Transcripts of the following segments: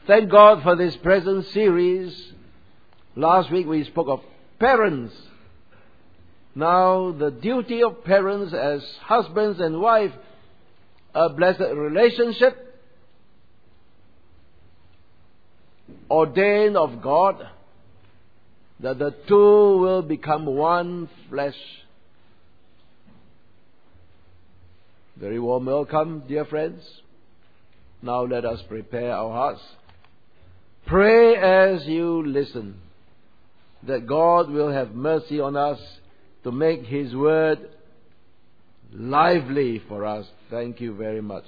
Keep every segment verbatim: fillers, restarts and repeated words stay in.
Thank God for this present series. Last week we spoke of parents. Now the duty of parents as husbands and wife, a blessed relationship ordained of God, that the two will become one flesh. Very warm welcome, dear friends. Now let us prepare our hearts. Pray as you listen, that God will have mercy on us to make His word lively for us. Thank you very much.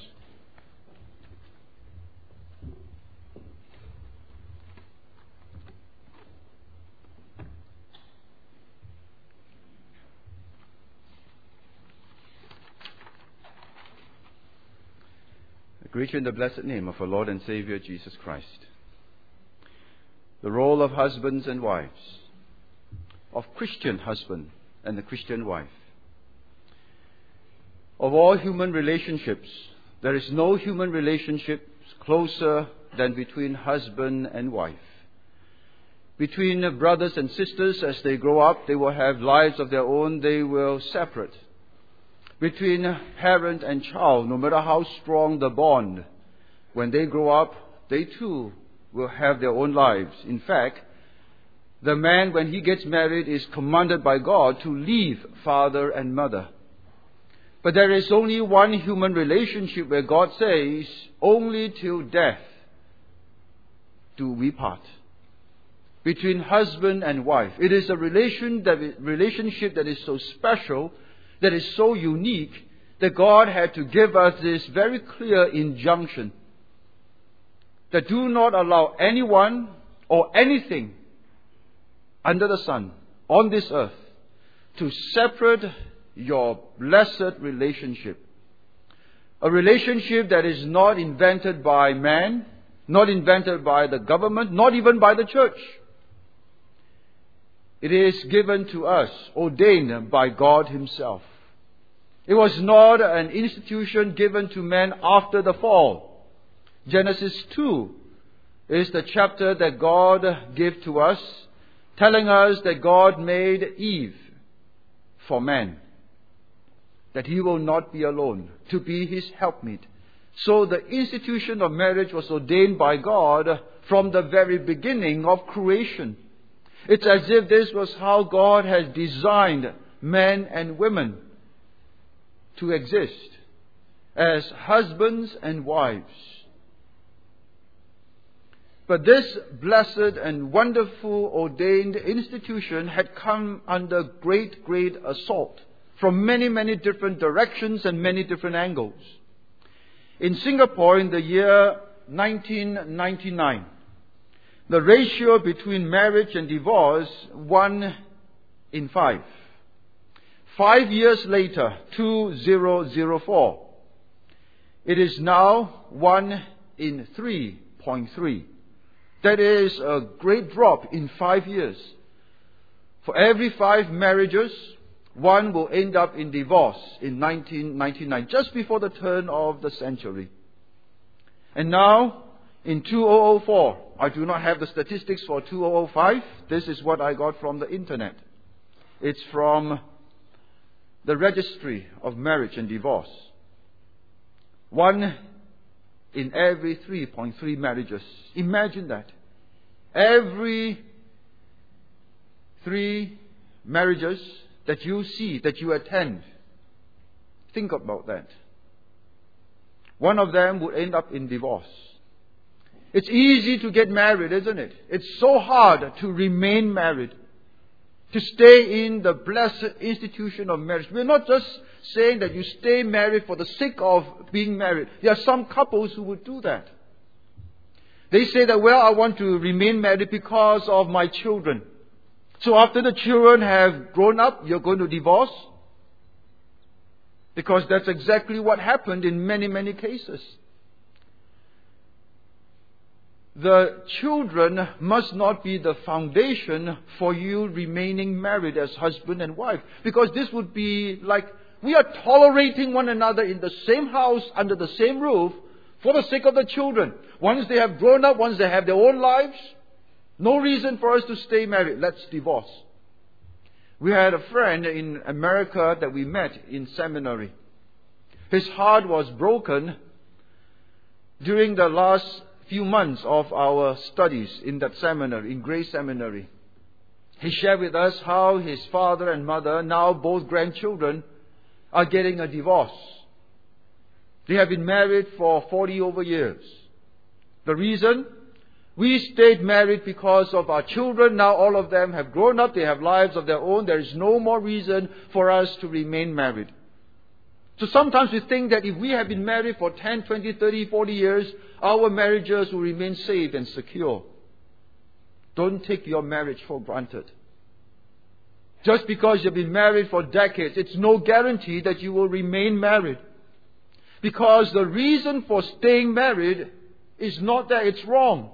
I greet you in the blessed name of our Lord and Savior Jesus Christ. The role of husbands and wives, of Christian husband and the Christian wife. Of all human relationships, there is no human relationship closer than between husband and wife. Between brothers and sisters, as they grow up, they will have lives of their own, they will separate. Between parent and child, no matter how strong the bond, when they grow up, they too will have their own lives. In fact, the man, when he gets married, is commanded by God to leave father and mother. But there is only one human relationship where God says, only till death do we part. Between husband and wife. It is a relation that, relationship that is so special, that is so unique, that God had to give us this very clear injunction. That do not allow anyone or anything under the sun on this earth to separate your blessed relationship. A relationship that is not invented by man, not invented by the government, not even by the church. It is given to us, ordained by God Himself. It was not an institution given to man after the fall. Genesis two is the chapter that God gave to us, telling us that God made Eve for man, that he will not be alone, to be his helpmeet. So the institution of marriage was ordained by God from the very beginning of creation. It's as if this was how God has designed men and women to exist as husbands and wives. But this blessed and wonderful ordained institution had come under great, great assault from many, many different directions and many different angles. In Singapore, in the year nineteen ninety-nine, the ratio between marriage and divorce, one in five. Five years later, two thousand four, it is now one in three point three. That is a great drop in five years. For every five marriages, one will end up in divorce in nineteen ninety-nine, just before the turn of the century. And now, in two thousand four, I do not have the statistics for two thousand five. This is what I got from the internet. It's from the Registry of Marriage and Divorce. One in every three point three marriages. Imagine that. Every three marriages that you see, that you attend, think about that. One of them would end up in divorce. It's easy to get married, isn't it? It's so hard to remain married, to stay in the blessed institution of marriage. We're not just saying that you stay married for the sake of being married. There are some couples who would do that. They say that, well, I want to remain married because of my children. So after the children have grown up, you're going to divorce? Because that's exactly what happened in many, many cases. The children must not be the foundation for you remaining married as husband and wife. Because this would be like we are tolerating one another in the same house, under the same roof, for the sake of the children. Once they have grown up, once they have their own lives, no reason for us to stay married. Let's divorce. We had a friend in America that we met in seminary. His heart was broken during the last few months of our studies in that seminary, in Grace Seminary. He shared with us how his father and mother, now both grandchildren, are getting a divorce. They have been married for forty over years. The reason? We stayed married because of our children. Now all of them have grown up. They have lives of their own. There is no more reason for us to remain married. So sometimes we think that if we have been married for ten, twenty, thirty, forty years, our marriages will remain safe and secure. Don't take your marriage for granted. Just because you've been married for decades, it's no guarantee that you will remain married. Because the reason for staying married is not that it's wrong.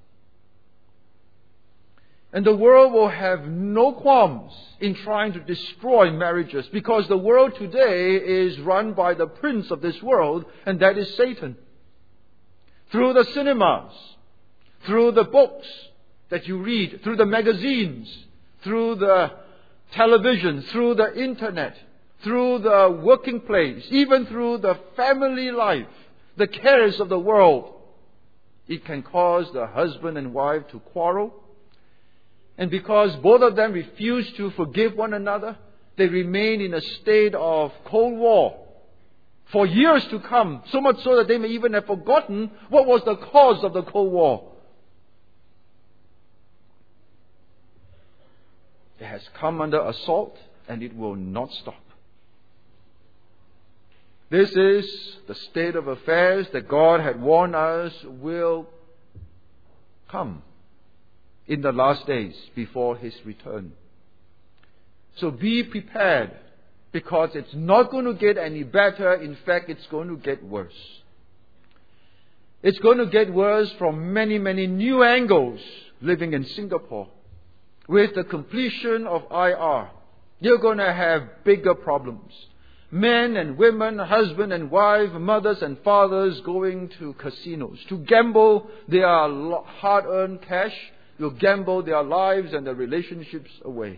And the world will have no qualms in trying to destroy marriages, because the world today is run by the prince of this world, and that is Satan. Through the cinemas, through the books that you read, through the magazines, through the television, through the internet, through the working place, even through the family life, the cares of the world, it can cause the husband and wife to quarrel. And because both of them refuse to forgive one another, they remain in a state of Cold War for years to come, so much so that they may even have forgotten what was the cause of the Cold War. It has come under assault, and it will not stop. This is the state of affairs that God had warned us will come in the last days before His return. So be prepared, because it's not going to get any better. In fact, it's going to get worse. It's going to get worse from many, many new angles living in Singapore. With the completion of I R, you're going to have bigger problems. Men and women, husband and wife, mothers and fathers going to casinos to gamble their hard-earned cash. Will gamble their lives and their relationships away.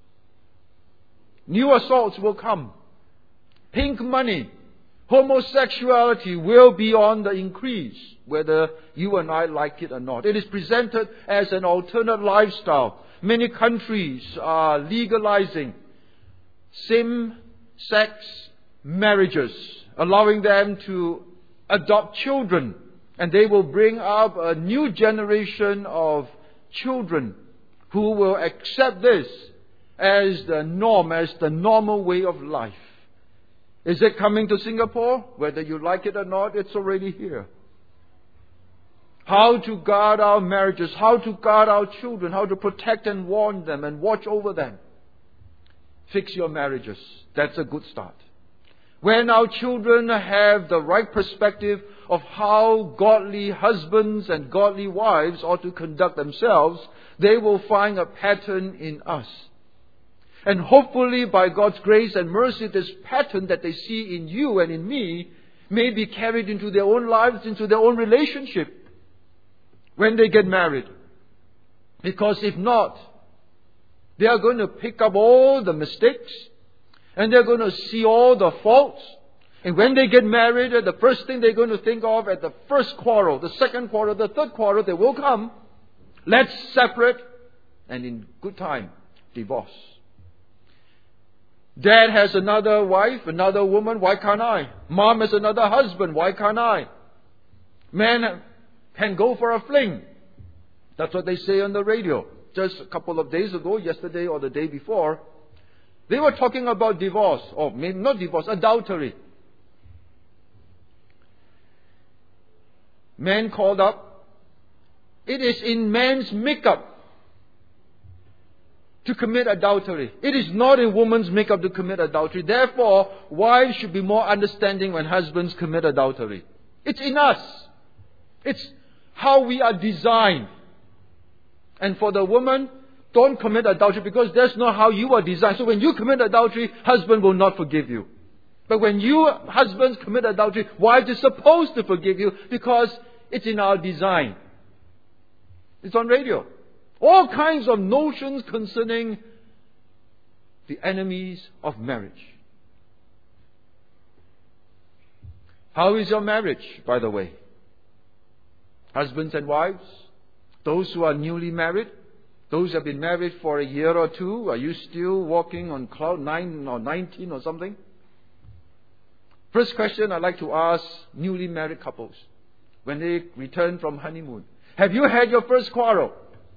New assaults will come. Pink money, homosexuality will be on the increase, whether you and I like it or not. It is presented as an alternate lifestyle. Many countries are legalizing same-sex marriages, allowing them to adopt children, and they will bring up a new generation of children who will accept this as the norm, as the normal way of life. Is it coming to Singapore? Whether you like it or not, it's already here. How to guard our marriages, how to guard our children, how to protect and warn them and watch over them. Fix your marriages. That's a good start. When our children have the right perspective of how godly husbands and godly wives ought to conduct themselves, they will find a pattern in us. And hopefully, by God's grace and mercy, this pattern that they see in you and in me may be carried into their own lives, into their own relationship when they get married. Because if not, they are going to pick up all the mistakes, and they're going to see all the faults. And when they get married, the first thing they're going to think of at the first quarrel, the second quarrel, the third quarrel, they will come. Let's separate, and in good time, divorce. Dad has another wife, another woman, why can't I? Mom has another husband, why can't I? Man can go for a fling. That's what they say on the radio. Just a couple of days ago, yesterday or the day before, they were talking about divorce, or maybe not divorce, adultery. Man called up. It is in man's makeup to commit adultery. It is not a woman's makeup to commit adultery. Therefore, wives should be more understanding when husbands commit adultery. It's in us. It's how we are designed. And for the woman, don't commit adultery, because that's not how you are designed. So when you commit adultery, husband will not forgive you. But when you husbands commit adultery, wives is supposed to forgive you because it's in our design. It's on radio. All kinds of notions concerning the enemies of marriage. How is your marriage, by the way? Husbands and wives, those who are newly married, those who have been married for a year or two, are you still walking on cloud nine or nineteen or something? First question I'd like to ask newly married couples when they return from honeymoon. Have you had your first quarrel?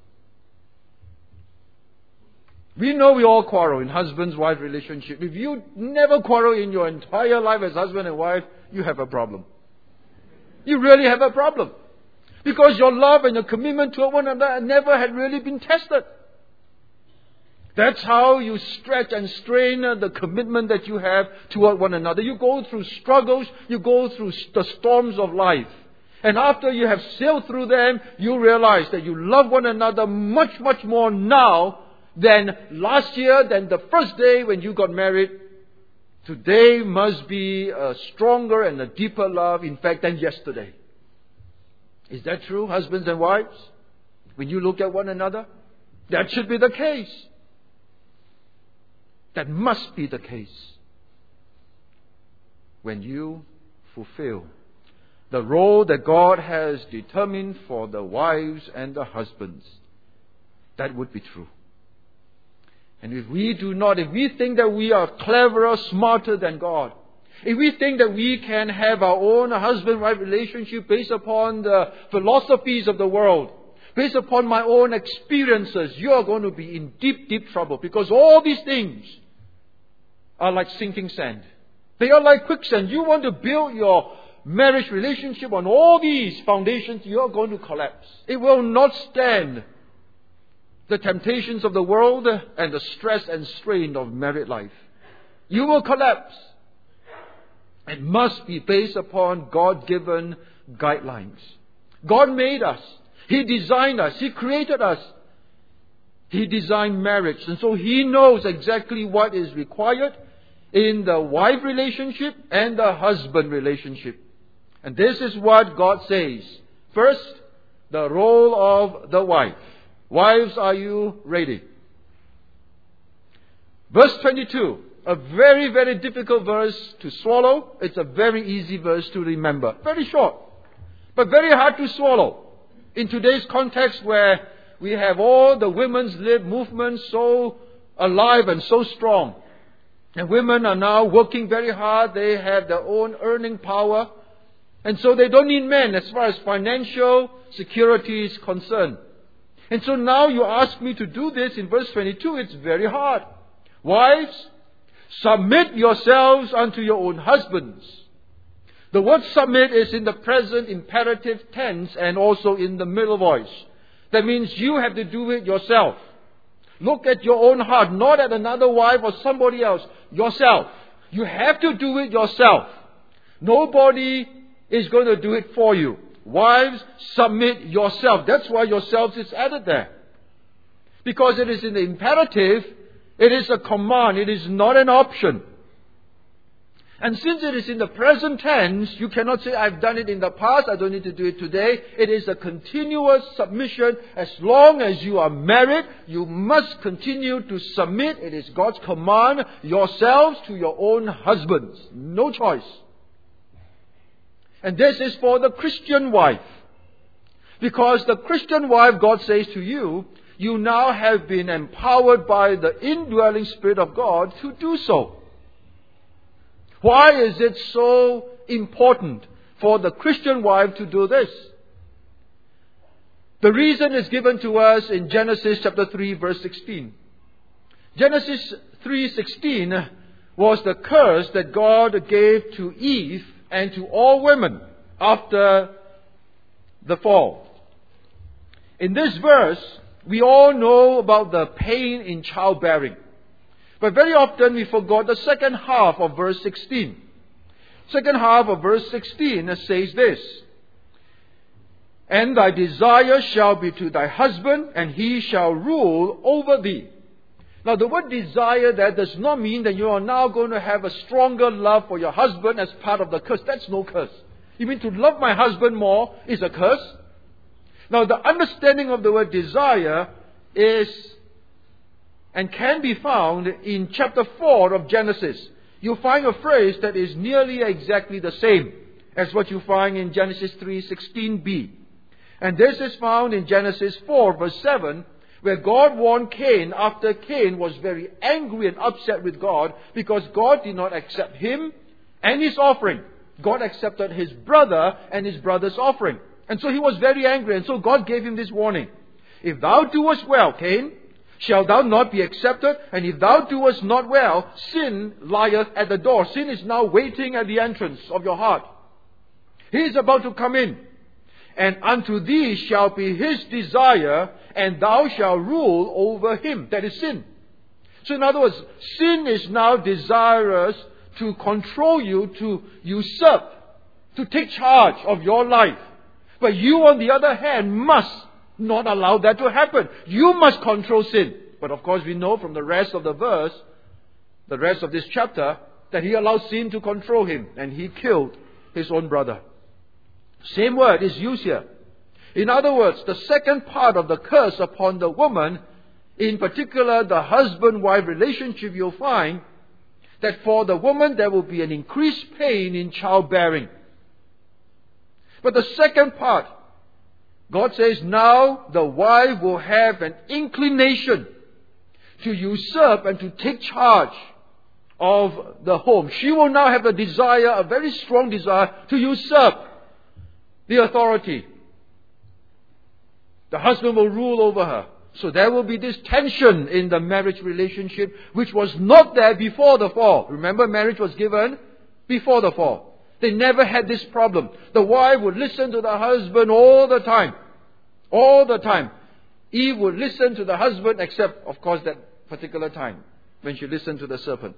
We know we all quarrel in husband-wife relationship. If you never quarrel in your entire life as husband and wife, you have a problem. You really have a problem. Because your love and your commitment to one another never had really been tested. That's how you stretch and strain the commitment that you have toward one another. You go through struggles, you go through the storms of life. And after you have sailed through them, you realize that you love one another much, much more now than last year, than the first day when you got married. Today must be a stronger and a deeper love, in fact, than yesterday. Is that true, husbands and wives? When you look at one another? That should be the case. That must be the case. When you fulfill the role that God has determined for the wives and the husbands, that would be true. And if we do not, if we think that we are cleverer, smarter than God, if we think that we can have our own husband-wife relationship based upon the philosophies of the world, based upon my own experiences, you are going to be in deep, deep trouble. Because all these things are like sinking sand. They are like quicksand. You want to build your marriage relationship on all these foundations, you are going to collapse. It will not stand the temptations of the world and the stress and strain of married life. You will collapse. It must be based upon God-given guidelines. God made us. He designed us. He created us. He designed marriage. And so He knows exactly what is required in the wife relationship and the husband relationship. And this is what God says. First, the role of the wife. Wives, are you ready? Verse twenty-two. A very, very difficult verse to swallow. It's a very easy verse to remember. Very short, but very hard to swallow. In today's context where we have all the women's lib movement so alive and so strong. And women are now working very hard. They have their own earning power. And so they don't need men as far as financial security is concerned. And so now you ask me to do this in verse twenty-two. It's very hard. Wives, submit yourselves unto your own husbands. The word submit is in the present imperative tense and also in the middle voice. That means you have to do it yourself. Look at your own heart, not at another wife or somebody else. Yourself. You have to do it yourself. Nobody is going to do it for you. Wives, submit yourself. That's why yourselves is added there. Because it is in the imperative, it is a command, it is not an option. And since it is in the present tense, you cannot say, I've done it in the past, I don't need to do it today. It is a continuous submission. As long as you are married, you must continue to submit. It is God's command, yourselves to your own husbands. No choice. And this is for the Christian wife. Because the Christian wife, God says to you, you now have been empowered by the indwelling Spirit of God to do so. Why is it so important for the Christian wife to do this? The reason is given to us in Genesis chapter three, verse sixteen. Genesis three sixteen was the curse that God gave to Eve and to all women after the fall. In this verse, we all know about the pain in childbearing. But very often we forgot the second half of verse sixteen. Second half of verse sixteen says this. And thy desire shall be to thy husband, and he shall rule over thee. Now the word desire there does not mean that you are now going to have a stronger love for your husband as part of the curse. That's no curse. You mean to love my husband more is a curse? Now the understanding of the word desire is and can be found in chapter four of Genesis. You'll find a phrase that is nearly exactly the same as what you find in Genesis three sixteen b. And this is found in Genesis four verse seven, where God warned Cain after Cain was very angry and upset with God because God did not accept him and his offering. God accepted his brother and his brother's offering. And so he was very angry, and so God gave him this warning. If thou doest well, Cain, shall thou not be accepted? And if thou doest not well, sin lieth at the door. Sin is now waiting at the entrance of your heart. He is about to come in. And unto thee shall be his desire, and thou shalt rule over him. That is sin. So in other words, sin is now desirous to control you, to usurp, to take charge of your life. But you, on the other hand, must not allow that to happen. You must control sin. But of course we know from the rest of the verse, the rest of this chapter, that he allowed sin to control him, and he killed his own brother. Same word is used here. In other words, the second part of the curse upon the woman, in particular the husband-wife relationship, you'll find that for the woman there will be an increased pain in childbearing. But the second part, God says now the wife will have an inclination to usurp and to take charge of the home. She will now have a desire, a very strong desire, to usurp the authority. The husband will rule over her. So there will be this tension in the marriage relationship which was not there before the fall. Remember, marriage was given before the fall. They never had this problem. The wife would listen to the husband all the time. All the time. Eve would listen to the husband, except, of course, that particular time when she listened to the serpent.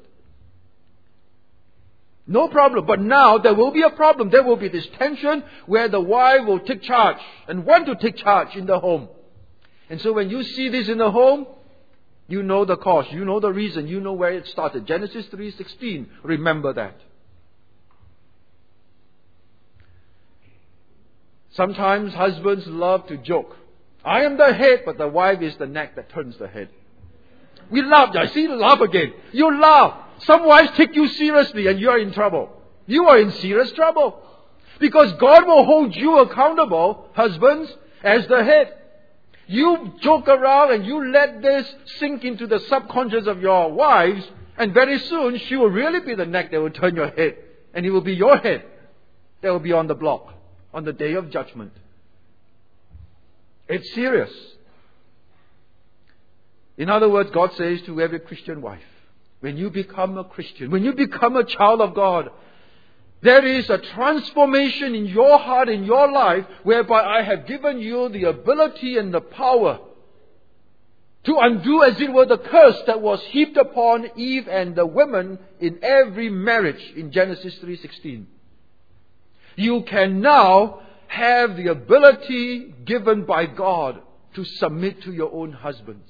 No problem. But now there will be a problem. There will be this tension where the wife will take charge and want to take charge in the home. And so when you see this in the home, you know the cause. You know the reason. You know where it started. Genesis three sixteen. Remember that. Sometimes husbands love to joke. I am the head, but the wife is the neck that turns the head. We laugh. I see you laugh again. You laugh. Some wives take you seriously and you are in trouble. You are in serious trouble. Because God will hold you accountable, husbands, as the head. You joke around and you let this sink into the subconscious of your wives, and very soon she will really be the neck that will turn your head. And it will be your head that will be on the block on the day of judgment. It's serious. In other words, God says to every Christian wife, when you become a Christian, when you become a child of God, there is a transformation in your heart, in your life, whereby I have given you the ability and the power to undo, as it were, the curse that was heaped upon Eve and the women in every marriage in Genesis three sixteen. You can now have the ability given by God to submit to your own husbands.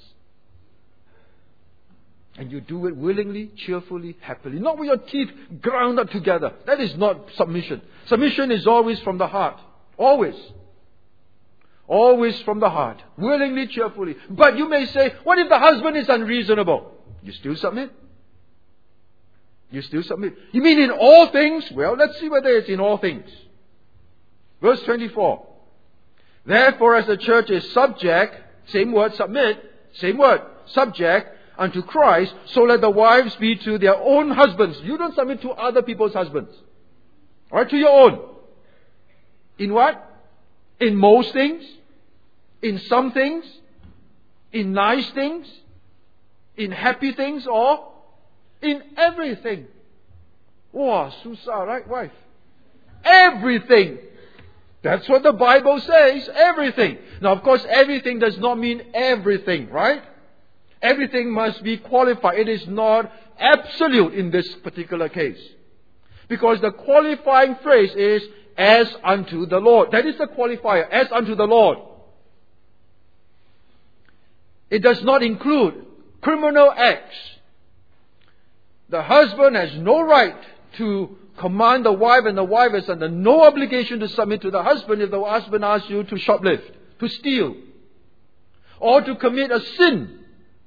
And you do it willingly, cheerfully, happily. Not with your teeth ground up together. That is not submission. Submission is always from the heart. Always. Always from the heart. Willingly, cheerfully. But you may say, what if the husband is unreasonable? You still submit. You still submit. You mean in all things? Well, let's see whether it's in all things. Verse twenty-four. Therefore, as the church is subject, same word, submit, same word, subject, unto Christ, so let the wives be to their own husbands. You don't submit to other people's husbands. Or to your own. In what? In most things. In some things. In nice things. In happy things. Or in everything. Wow, susah, right, wife? Everything. That's what the Bible says. Everything. Now, of course, everything does not mean everything, right? Everything must be qualified. It is not absolute in this particular case. Because the qualifying phrase is, as unto the Lord. That is the qualifier, as unto the Lord. It does not include criminal acts, the husband has no right to command the wife, and the wife is under no obligation to submit to the husband if the husband asks you to shoplift, to steal, or to commit a sin,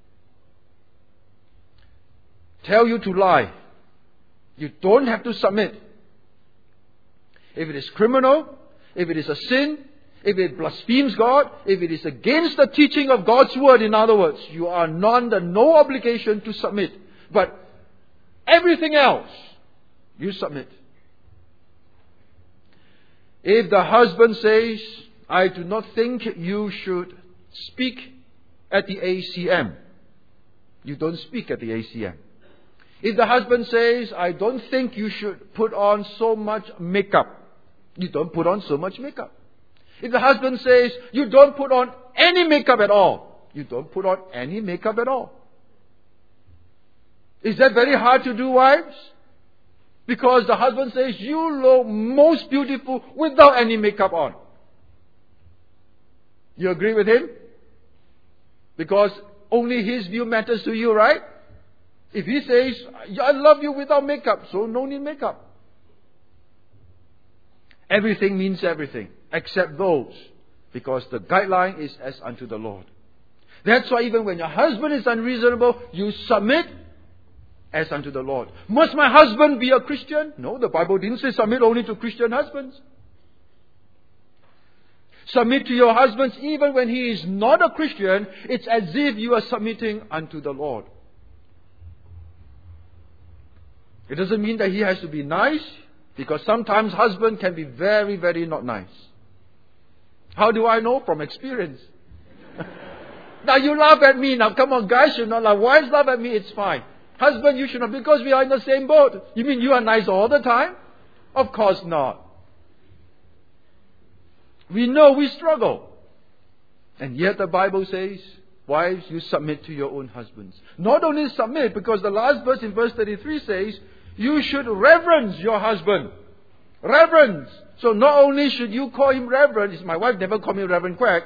tell you to lie. You don't have to submit. If it is criminal, if it is a sin, if it blasphemes God, if it is against the teaching of God's word, in other words, you are under no obligation to submit. But everything else, you submit. If the husband says, I do not think you should speak at the A C M, you don't speak at the A C M. If the husband says, I don't think you should put on so much makeup, you don't put on so much makeup. If the husband says, you don't put on any makeup at all, you don't put on any makeup at all. Is that very hard to do, wives? Because the husband says, you look most beautiful without any makeup on. You agree with him? Because only his view matters to you, right? If he says, I love you without makeup, so no need makeup. Everything means everything, except those, because the guideline is as unto the Lord. That's why even when your husband is unreasonable, you submit as unto the Lord. Must my husband be a Christian? No, the Bible didn't say submit only to Christian husbands. Submit to your husbands even when he is not a Christian. It's as if you are submitting unto the Lord. It doesn't mean that he has to be nice, because sometimes husband can be very, very not nice. How do I know? From experience. Now you laugh at me. Now come on, guys should not laugh. Wives laugh at me, it's fine. Husband, you should not, because we are in the same boat. You mean you are nice all the time? Of course not. We know we struggle. And yet the Bible says, wives, you submit to your own husbands. Not only submit, because the last verse in verse thirty-three says, you should reverence your husband. Reverence. So not only should you call him reverend, my wife never called me Reverend Quack,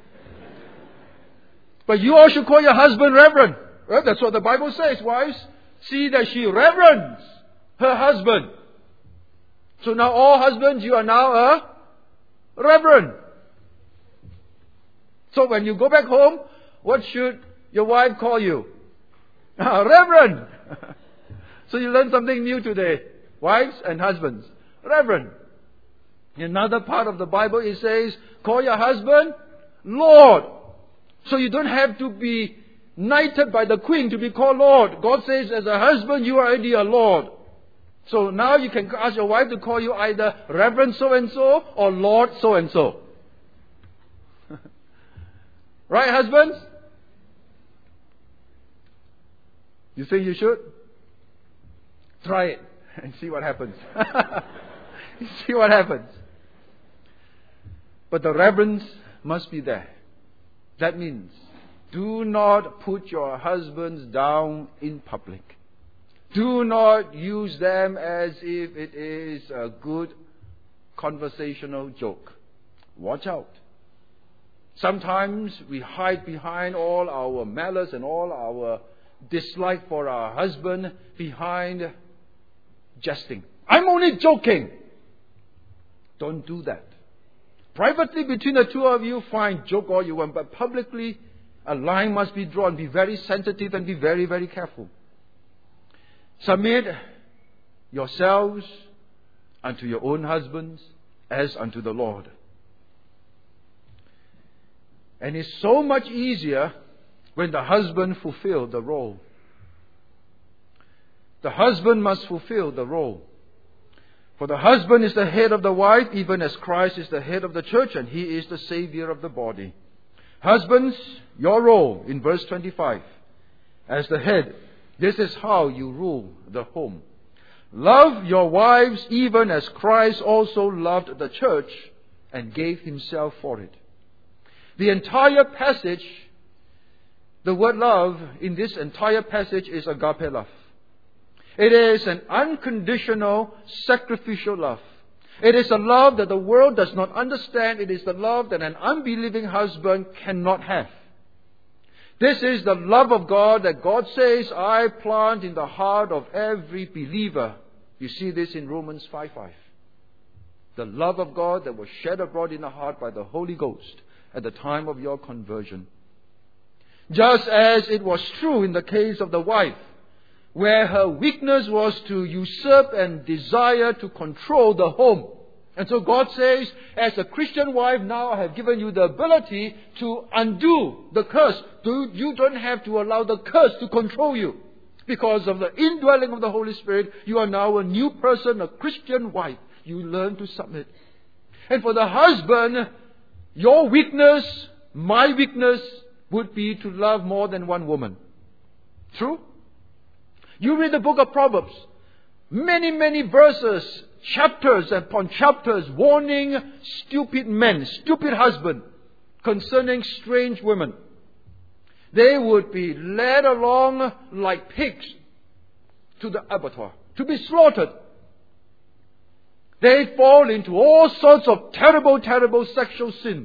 but you all should call your husband reverend. Well, that's what the Bible says. Wives, see that she reverence her husband. So now all husbands, you are now a reverend. So when you go back home, what should your wife call you? Ah, reverend. So you learned something new today. Wives and husbands. Reverend. In another part of the Bible it says, call your husband Lord. So you don't have to be knighted by the queen to be called Lord. God says as a husband you are already a Lord. So now you can ask your wife to call you either Reverend so-and-so or Lord so-and-so. Right, husbands? You think you should? Try it and see what happens. See what happens. But the reverence must be there. That means, do not put your husbands down in public. Do not use them as if it is a good conversational joke. Watch out. Sometimes we hide behind all our malice and all our dislike for our husband behind jesting. I'm only joking. Don't do that. Privately between the two of you, fine, joke all you want, but publicly a line must be drawn. Be very sensitive and be very, very careful. Submit yourselves unto your own husbands as unto the Lord. And it's so much easier when the husband fulfills the role. The husband must fulfill the role. For the husband is the head of the wife, even as Christ is the head of the church, and he is the Savior of the body. Husbands, your role in verse twenty-five. As the head, this is how you rule the home. Love your wives even as Christ also loved the church and gave himself for it. The entire passage, the word love in this entire passage is agape love. It is an unconditional, sacrificial love. It is a love that the world does not understand. It is the love that an unbelieving husband cannot have. This is the love of God that God says, I plant in the heart of every believer. You see this in Romans five five. The love of God that was shed abroad in the heart by the Holy Ghost at the time of your conversion. Just as it was true in the case of the wife, where her weakness was to usurp and desire to control the home. And so God says, as a Christian wife, now I have given you the ability to undo the curse. You don't have to allow the curse to control you. Because of the indwelling of the Holy Spirit, you are now a new person, a Christian wife. You learn to submit. And for the husband, your weakness, my weakness, would be to love more than one woman. True? You read the book of Proverbs. Many, many verses, chapters upon chapters, warning stupid men, stupid husbands, concerning strange women. They would be led along like pigs to the abattoir, to be slaughtered. They fall into all sorts of terrible, terrible sexual sin.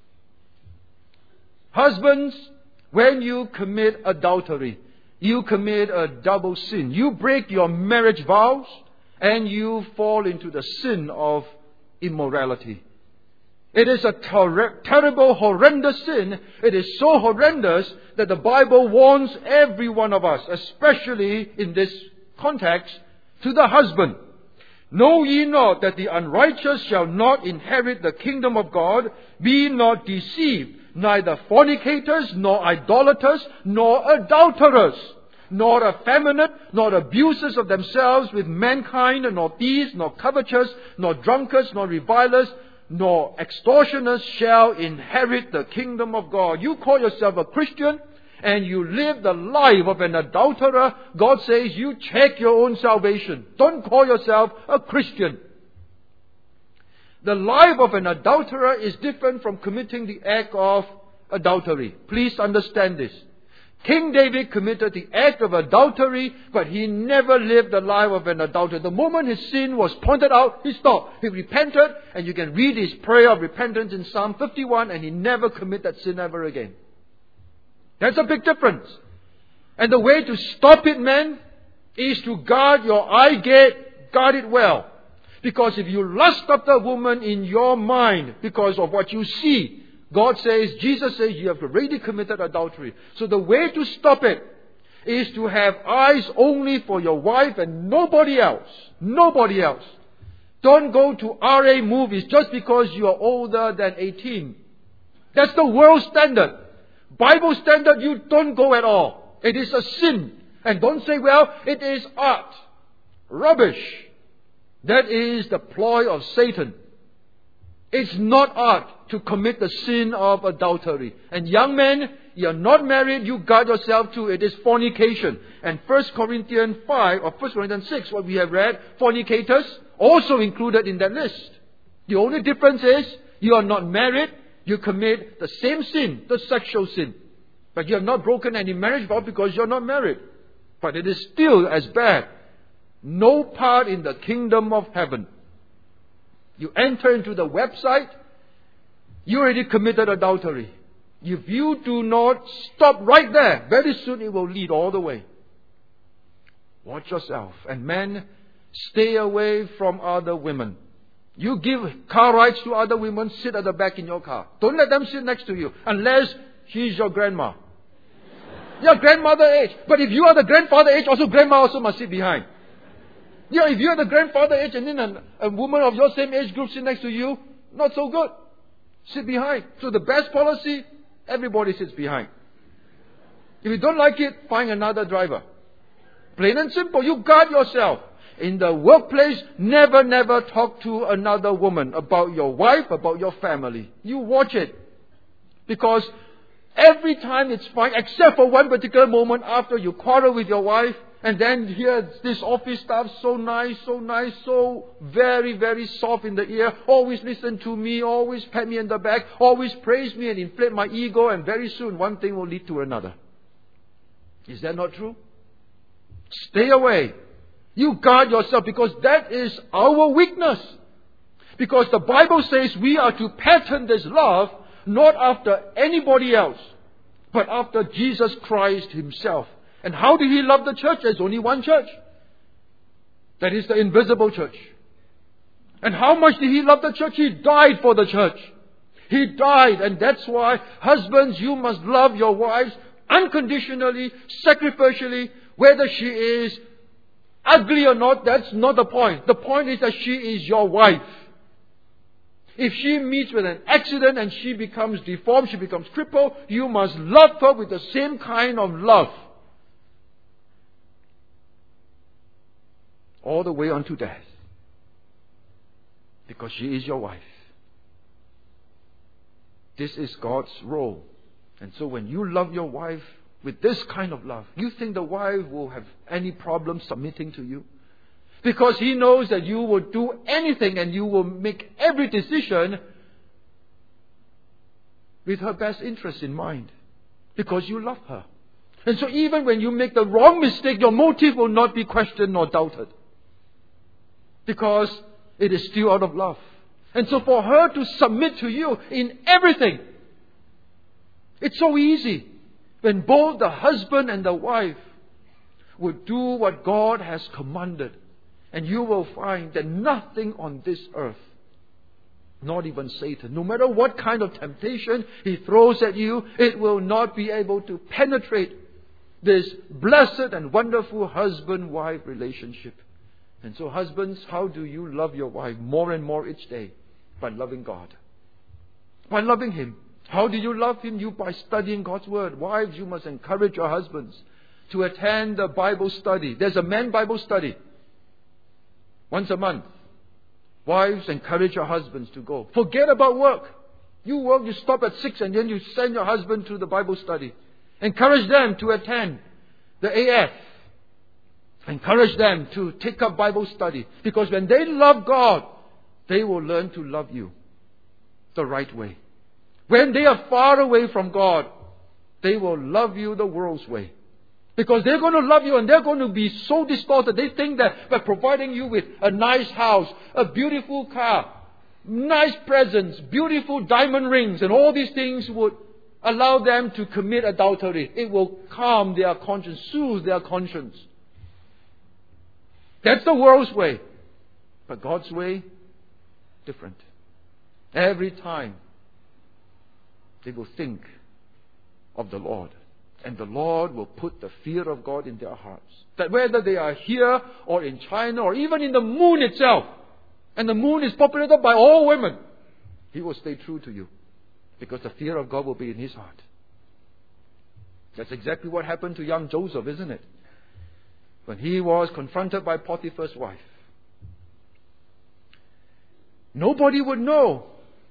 Husbands, when you commit adultery, you commit a double sin. You break your marriage vows and you fall into the sin of immorality. It is a ter- terrible, horrendous sin. It is so horrendous that the Bible warns every one of us, especially in this context, to the husband. Know ye not that the unrighteous shall not inherit the kingdom of God? Be not deceived. Neither fornicators, nor idolaters, nor adulterers, nor effeminate, nor abusers of themselves with mankind, nor thieves, nor covetous, nor drunkards, nor revilers, nor extortioners shall inherit the kingdom of God. You call yourself a Christian and you live the life of an adulterer. God says you check your own salvation. Don't call yourself a Christian. The life of an adulterer is different from committing the act of adultery. Please understand this. King David committed the act of adultery, but he never lived the life of an adulterer. The moment his sin was pointed out, he stopped. He repented, and you can read his prayer of repentance in Psalm fifty-one, and he never committed that sin ever again. That's a big difference. And the way to stop it, men, is to guard your eye gate, guard it well. Because if you lust after a woman in your mind because of what you see, God says, Jesus says, you have already committed adultery. So the way to stop it is to have eyes only for your wife and nobody else. Nobody else. Don't go to R A movies just because you are older than eighteen. That's the world standard. Bible standard, you don't go at all. It is a sin. And don't say, well, it is art. Rubbish. That is the ploy of Satan. It's not art to commit the sin of adultery. And young men, you're not married, you guard yourself too. It is fornication. And First Corinthians five or First Corinthians six, what we have read, fornicators also included in that list. The only difference is you are not married, you commit the same sin, the sexual sin. But you have not broken any marriage vow because you're not married. But it is still as bad. No part in the kingdom of heaven. You enter into the website, you already committed adultery. If you do not stop right there, very soon it will lead all the way. Watch yourself. And men, stay away from other women. You give car rides to other women, sit at the back in your car. Don't let them sit next to you unless she's your grandma. Your grandmother age. But if you are the grandfather age, also grandma also must sit behind. Yeah, if you are the grandfather age and then a, a woman of your same age group sit next to you, not so good. Sit behind. So the best policy, everybody sits behind. If you don't like it, find another driver. Plain and simple. You guard yourself. In the workplace, never, never talk to another woman about your wife, about your family. You watch it. Because every time it's fine, except for one particular moment after you quarrel with your wife, and then here, this office staff, so nice, so nice, so very, very soft in the ear, always listen to me, always pat me in the back, always praise me and inflate my ego, and very soon one thing will lead to another. Is that not true? Stay away. You guard yourself because that is our weakness. Because the Bible says we are to pattern this love not after anybody else. but after Jesus Christ Himself. And how did He love the church? There's only one church. That is the invisible church. And how much did He love the church? He died for the church. He died, and that's why, husbands, you must love your wives unconditionally, sacrificially, whether she is ugly or not. That's not the point. The point is that she is your wife. If she meets with an accident and she becomes deformed, she becomes crippled, you must love her with the same kind of love. All the way unto death. Because she is your wife. This is God's role. And so when you love your wife with this kind of love, you think the wife will have any problem submitting to you? Because He knows that you will do anything and you will make every decision with her best interest in mind. Because you love her. And so even when you make the wrong mistake, your motive will not be questioned nor doubted. Because it is still out of love. And so for her to submit to you in everything, it's so easy when both the husband and the wife would do what God has commanded. And you will find that nothing on this earth, not even Satan, no matter what kind of temptation he throws at you, it will not be able to penetrate this blessed and wonderful husband-wife relationship. And so husbands, how do you love your wife more and more each day? By loving God. By loving Him. How do you love Him? You by studying God's Word. Wives, you must encourage your husbands to attend the Bible study. There's a men Bible study. Once a month. Wives, encourage your husbands to go. Forget about work. You work, you stop at six and then you send your husband to the Bible study. Encourage them to attend the A F. Encourage them to take up Bible study. Because when they love God, they will learn to love you the right way. When they are far away from God, they will love you the world's way. Because they're going to love you and they're going to be so distorted. They think that by providing you with a nice house, a beautiful car, nice presents, beautiful diamond rings, and all these things would allow them to commit adultery. It will calm their conscience, soothe their conscience. That's the world's way. But God's way, different. Every time they will think of the Lord. And the Lord will put the fear of God in their hearts. That whether they are here or in China or even in the moon itself, and the moon is populated by all women, He will stay true to you. Because the fear of God will be in his heart. That's exactly what happened to young Joseph, isn't it? When he was confronted by Potiphar's wife. Nobody would know.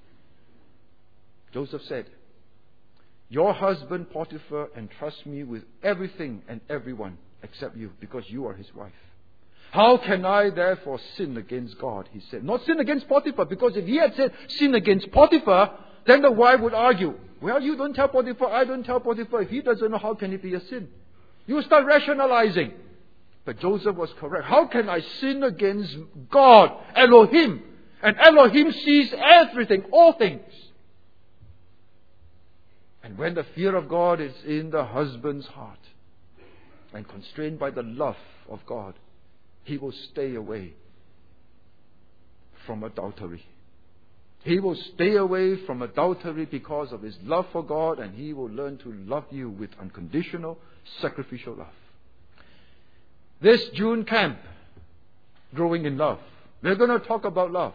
Joseph said, "Your husband Potiphar entrusts me with everything and everyone except you, because you are his wife. How can I therefore sin against God?" he said. Not sin against Potiphar, because if he had said sin against Potiphar, then the wife would argue, "Well, you don't tell Potiphar, I don't tell Potiphar. If he doesn't know, how can it be a sin?" You start rationalizing. But Joseph was correct. How can I sin against God, Elohim? And Elohim sees everything, all things. And when the fear of God is in the husband's heart and constrained by the love of God, he will stay away from adultery. He will stay away from adultery because of his love for God, and he will learn to love you with unconditional, sacrificial love. This June camp, Growing in Love, we're going to talk about love.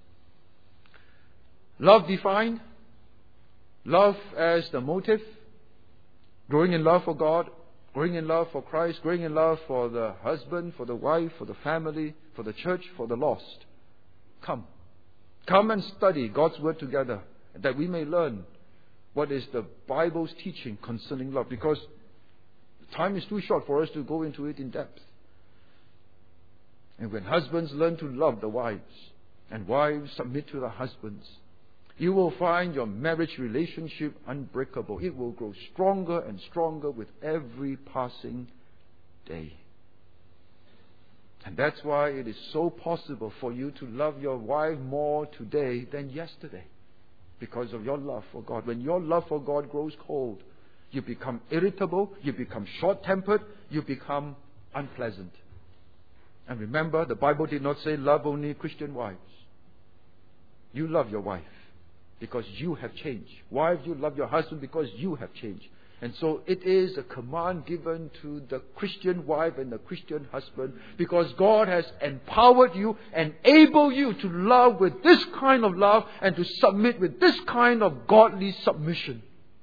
Love defined, love as the motive, growing in love for God, growing in love for Christ, growing in love for the husband, for the wife, for the family, for the church, for the lost. Come. Come and study God's Word together, that we may learn what is the Bible's teaching concerning love, because time is too short for us to go into it in depth. And when husbands learn to love the wives, and wives submit to the husbands, you will find your marriage relationship unbreakable. It will grow stronger and stronger with every passing day. And that's why it is so possible for you to love your wife more today than yesterday, because of your love for God. When your love for God grows cold, you become irritable, you become short-tempered, you become unpleasant. And remember, the Bible did not say love only Christian wives. You love your wife because you have changed. Wives, you love your husband because you have changed. And so it is a command given to the Christian wife and the Christian husband, because God has empowered you, enabled you to love with this kind of love and to submit with this kind of godly submission.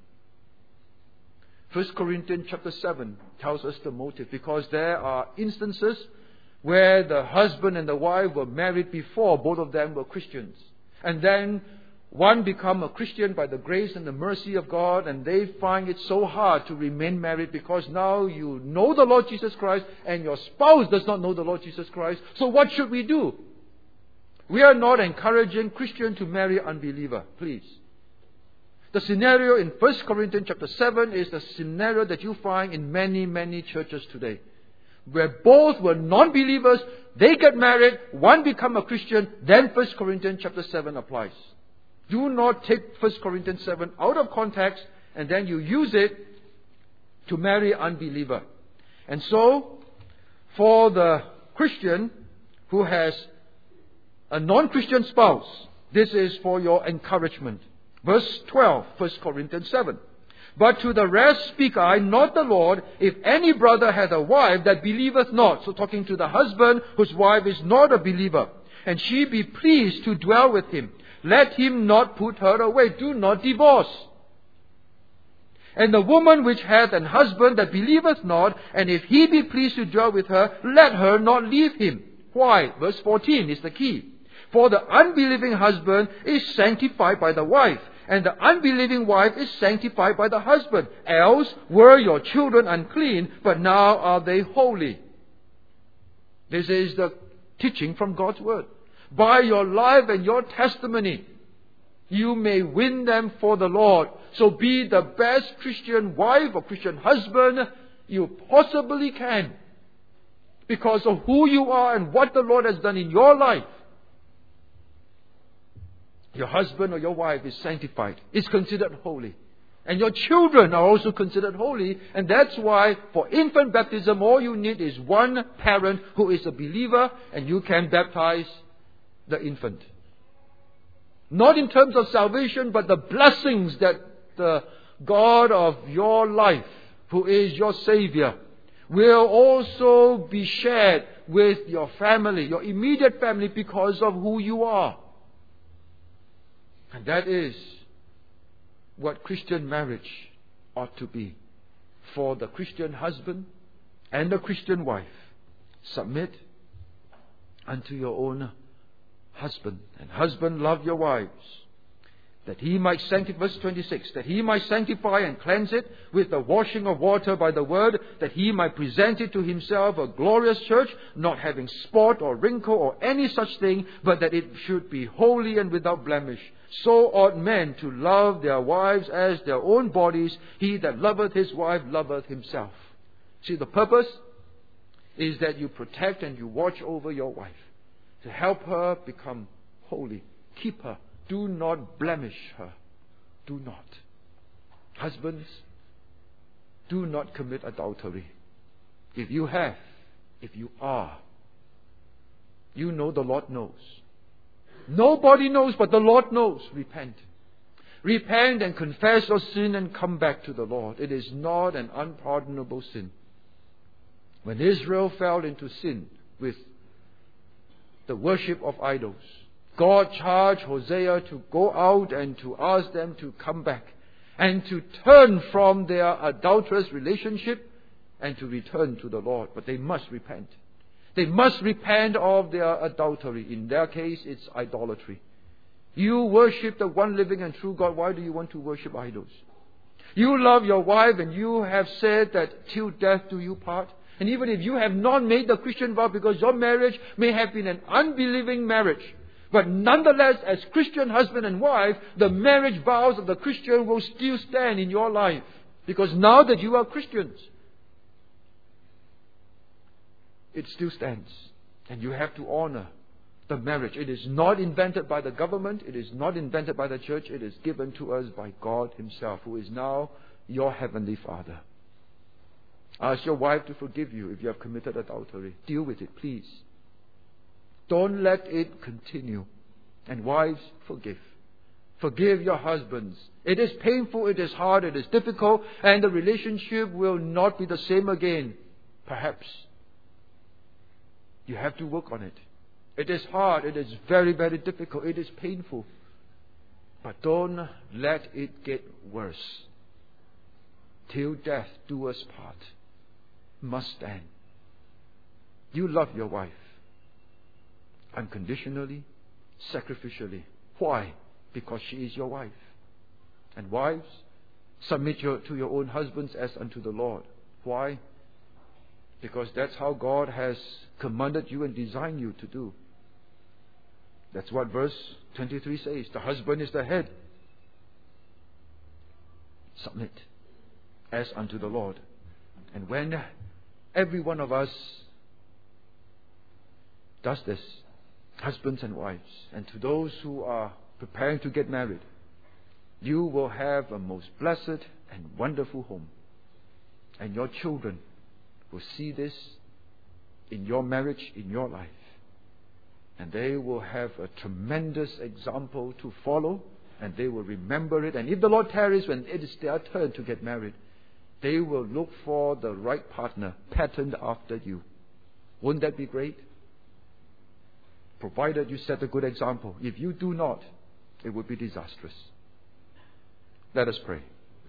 First Corinthians chapter seven tells us the motive, because there are instances where the husband and the wife were married before both of them were Christians. And then one become a Christian by the grace and the mercy of God, and they find it so hard to remain married because now you know the Lord Jesus Christ and your spouse does not know the Lord Jesus Christ. So what should we do? We are not encouraging Christian to marry unbeliever, please. The scenario in First Corinthians chapter seven is the scenario that you find in many, many churches today, where both were non-believers, they get married, one become a Christian, then First Corinthians chapter seven applies. Do not take First Corinthians seven out of context and then you use it to marry unbeliever. And so, for the Christian who has a non-Christian spouse, this is for your encouragement. Verse twelve, First Corinthians seven. But to the rest speak I, not the Lord, if any brother hath a wife that believeth not. So talking to the husband whose wife is not a believer, and she be pleased to dwell with him, let him not put her away. Do not divorce. And the woman which hath an husband that believeth not, and if he be pleased to dwell with her, let her not leave him. Why? Verse fourteen is the key. For the unbelieving husband is sanctified by the wife, and the unbelieving wife is sanctified by the husband. Else were your children unclean, but now are they holy. This is the teaching from God's Word. By your life and your testimony, you may win them for the Lord. So be the best Christian wife or Christian husband you possibly can, because of who you are and what the Lord has done in your life. Your husband or your wife is sanctified, is considered holy. And your children are also considered holy. And that's why for infant baptism, all you need is one parent who is a believer, and you can baptize the infant. Not in terms of salvation, but the blessings that the God of your life, who is your Savior, will also be shared with your family, your immediate family, because of who you are. And that is what Christian marriage ought to be. For the Christian husband and the Christian wife, submit unto your own husband. And husband, love your wives, that he might sanctify, verse twenty-six, that he might sanctify and cleanse it with the washing of water by the word, that he might present it to himself a glorious church, not having spot or wrinkle or any such thing, but that it should be holy and without blemish. So ought men to love their wives as their own bodies. He that loveth his wife loveth himself. See, the purpose is that you protect and you watch over your wife, to help her become holy. Keep her. Do not blemish her. Do not. Husbands, do not commit adultery. If you have, if you are, you know the Lord knows. Nobody knows, but the Lord knows. Repent. Repent and confess your sin and come back to the Lord. It is not an unpardonable sin. When Israel fell into sin with the worship of idols, God charged Hosea to go out and to ask them to come back and to turn from their adulterous relationship and to return to the Lord. But they must repent. They must repent of their adultery. In their case, it's idolatry. You worship the one living and true God. Why do you want to worship idols? You love your wife and you have said that till death do you part. And even if you have not made the Christian vow, because your marriage may have been an unbelieving marriage, but nonetheless, as Christian husband and wife, the marriage vows of the Christian will still stand in your life. Because now that you are Christians, it still stands. And you have to honor the marriage. It is not invented by the government. It is not invented by the church. It is given to us by God Himself, who is now your Heavenly Father. Ask your wife to forgive you if you have committed adultery. Deal with it, please. Don't let it continue. And wives, forgive. Forgive your husbands. It is painful, it is hard, it is difficult, and the relationship will not be the same again. Perhaps. You have to work on it. It is hard, it is very, very difficult, it is painful. But don't let it get worse. Till death do us part. Must stand. You love your wife. Unconditionally, sacrificially. Why? Because she is your wife. And wives, submit your, to your own husbands as unto the Lord. Why? Because that's how God has commanded you and designed you to do. That's what verse twenty-three says. The husband is the head. Submit as unto the Lord. And when every one of us does this, husbands and wives, and to those who are preparing to get married, you will have a most blessed and wonderful home. And your children will see this in your marriage, in your life. And they will have a tremendous example to follow, and they will remember it. And if the Lord tarries, when it is their turn to get married, they will look for the right partner patterned after you. Wouldn't that be great? Provided you set a good example. If you do not, it would be disastrous. Let us pray.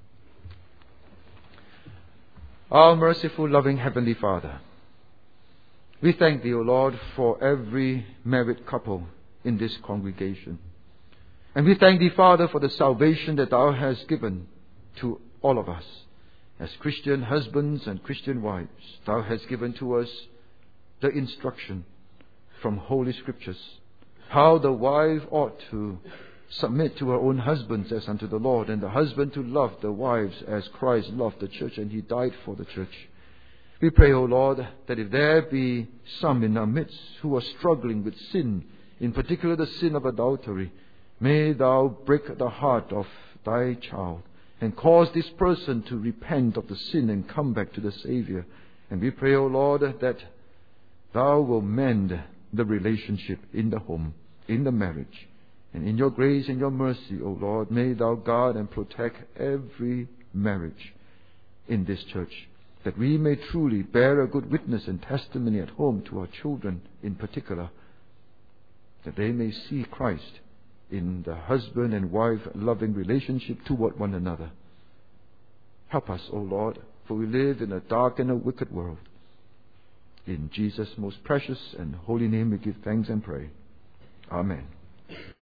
Our merciful, loving Heavenly Father, we thank Thee, O Lord, for every married couple in this congregation. And we thank Thee, Father, for the salvation that Thou hast given to all of us. As Christian husbands and Christian wives, Thou hast given to us the instruction from Holy Scriptures, how the wife ought to submit to her own husbands as unto the Lord, and the husband to love the wives as Christ loved the church, and He died for the church. We pray, O Lord, that if there be some in our midst who are struggling with sin, in particular the sin of adultery, may Thou break the heart of Thy child and cause this person to repent of the sin and come back to the Savior. And we pray, O Lord, that Thou will mend the relationship in the home, in the marriage. And in Your grace and Your mercy, O Lord, may Thou guard and protect every marriage in this church, that we may truly bear a good witness and testimony at home to our children in particular, that they may see Christ in the husband and wife loving relationship toward one another. Help us, O Lord, for we live in a dark and a wicked world. In Jesus' most precious and holy name we give thanks and pray. Amen.